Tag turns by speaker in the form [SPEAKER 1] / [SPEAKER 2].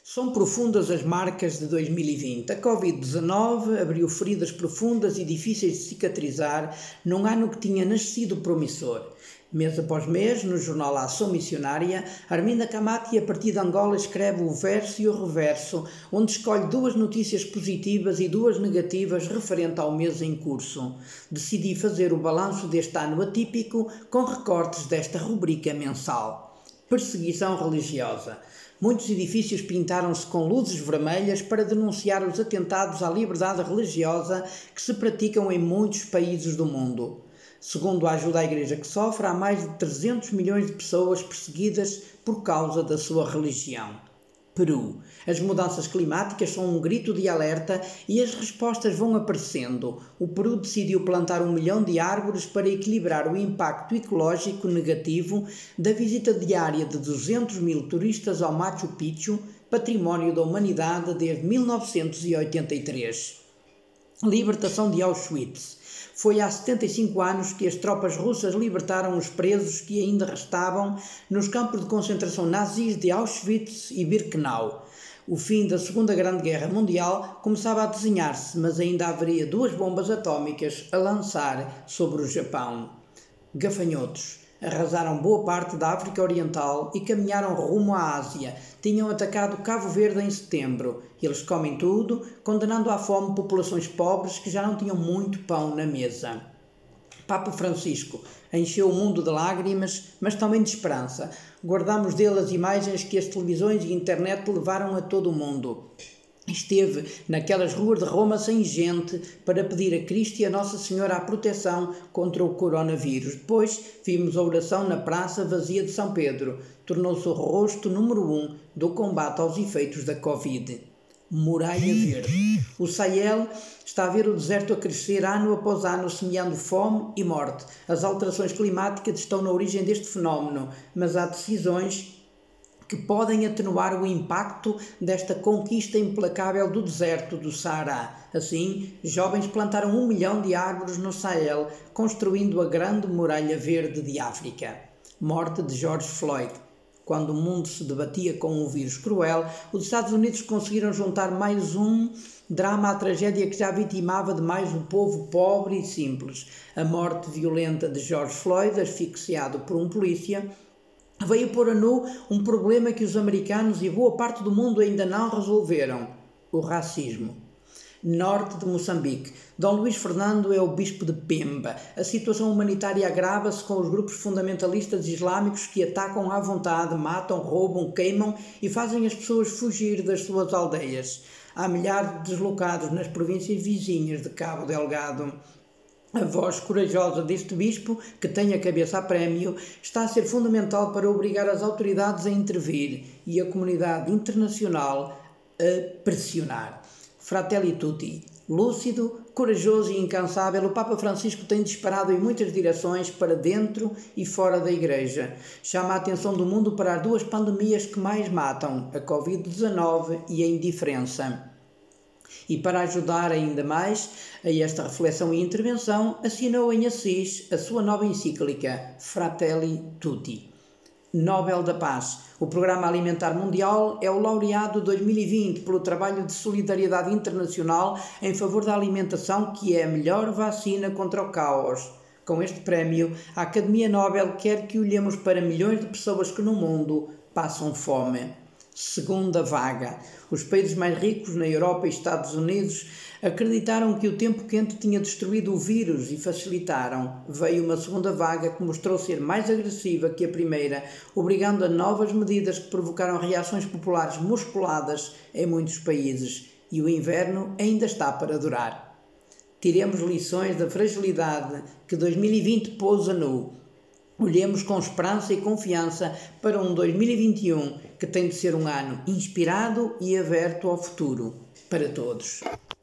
[SPEAKER 1] São profundas as marcas de 2020. A Covid-19 abriu feridas profundas e difíceis de cicatrizar num ano que tinha nascido promissor. Mês após mês, no jornal Ação Missionária, Arminda Camati, a partir de Angola, escreve o verso e o reverso, onde escolhe duas notícias positivas e duas negativas referente ao mês em curso. Decidi fazer o balanço deste ano atípico com recortes desta rubrica mensal. Perseguição religiosa. Muitos edifícios pintaram-se com luzes vermelhas para denunciar os atentados à liberdade religiosa que se praticam em muitos países do mundo. Segundo a Ajuda à Igreja que Sofre, há mais de 300 milhões de pessoas perseguidas por causa da sua religião. Peru. As mudanças climáticas são um grito de alerta e as respostas vão aparecendo. O Peru decidiu plantar 1 milhão de árvores para equilibrar o impacto ecológico negativo da visita diária de 200 mil turistas ao Machu Picchu, património da humanidade desde 1983. Libertação de Auschwitz. Foi há 75 anos que as tropas russas libertaram os presos que ainda restavam nos campos de concentração nazis de Auschwitz e Birkenau. O fim da Segunda Grande Guerra Mundial começava a desenhar-se, mas ainda haveria 2 bombas atómicas a lançar sobre o Japão. Gafanhotos. Arrasaram boa parte da África Oriental e caminharam rumo à Ásia. Tinham atacado Cabo Verde em setembro. Eles comem tudo, condenando à fome populações pobres que já não tinham muito pão na mesa. Papa Francisco encheu o mundo de lágrimas, mas também de esperança. Guardamos dele as imagens que as televisões e a internet levaram a todo o mundo. Esteve naquelas ruas de Roma sem gente para pedir a Cristo e a Nossa Senhora a proteção contra o coronavírus. Depois vimos a oração na praça vazia de São Pedro. Tornou-se o rosto número 1 do combate aos efeitos da Covid. Muralha Verde. O Sahel está a ver o deserto a crescer ano após ano, semeando fome e morte. As alterações climáticas estão na origem deste fenómeno, mas há decisões que podem atenuar o impacto desta conquista implacável do deserto do Saara. Assim, jovens plantaram 1 milhão de árvores no Sahel, construindo a Grande Muralha Verde de África. Morte de George Floyd. Quando o mundo se debatia com um vírus cruel, os Estados Unidos conseguiram juntar mais um drama à tragédia que já vitimava demais o povo pobre e simples. A morte violenta de George Floyd, asfixiado por um polícia, veio pôr a nu um problema que os americanos e boa parte do mundo ainda não resolveram: o racismo. Norte de Moçambique. Dom Luís Fernando é o bispo de Pemba. A situação humanitária agrava-se com os grupos fundamentalistas islâmicos que atacam à vontade, matam, roubam, queimam e fazem as pessoas fugir das suas aldeias. Há milhares de deslocados nas províncias vizinhas de Cabo Delgado. A voz corajosa deste bispo, que tem a cabeça a prémio, está a ser fundamental para obrigar as autoridades a intervir e a comunidade internacional a pressionar. Fratelli Tutti. Lúcido, corajoso e incansável, o Papa Francisco tem disparado em muitas direções para dentro e fora da Igreja. Chama a atenção do mundo para as 2 pandemias que mais matam, a Covid-19 e a indiferença. E para ajudar ainda mais a esta reflexão e intervenção, assinou em Assis a sua nova encíclica, Fratelli Tutti. Nobel da Paz. O Programa Alimentar Mundial é o laureado 2020 pelo trabalho de solidariedade internacional em favor da alimentação, que é a melhor vacina contra o caos. Com este prémio, a Academia Nobel quer que olhemos para milhões de pessoas que no mundo passam fome. Segunda vaga. Os países mais ricos na Europa e Estados Unidos acreditaram que o tempo quente tinha destruído o vírus e facilitaram. Veio uma segunda vaga que mostrou ser mais agressiva que a primeira, obrigando a novas medidas que provocaram reações populares musculadas em muitos países. E o inverno ainda está para durar. Tiremos lições da fragilidade que 2020 pôs a nu. Olhemos com esperança e confiança para um 2021 que tem de ser um ano inspirado e aberto ao futuro para todos.